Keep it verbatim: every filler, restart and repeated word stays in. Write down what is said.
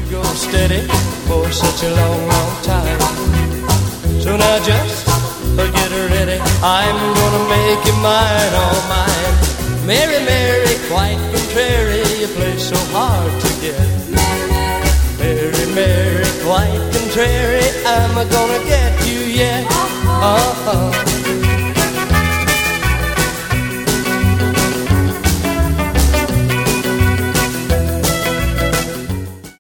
go steady for such a long, long time. So now just get ready, I'm gonna make you mine, all mine. Mary, Mary, quite contrary, you play so hard to get. Mary, Mary, quite contrary, I'm gonna get you yet. Uh-huh.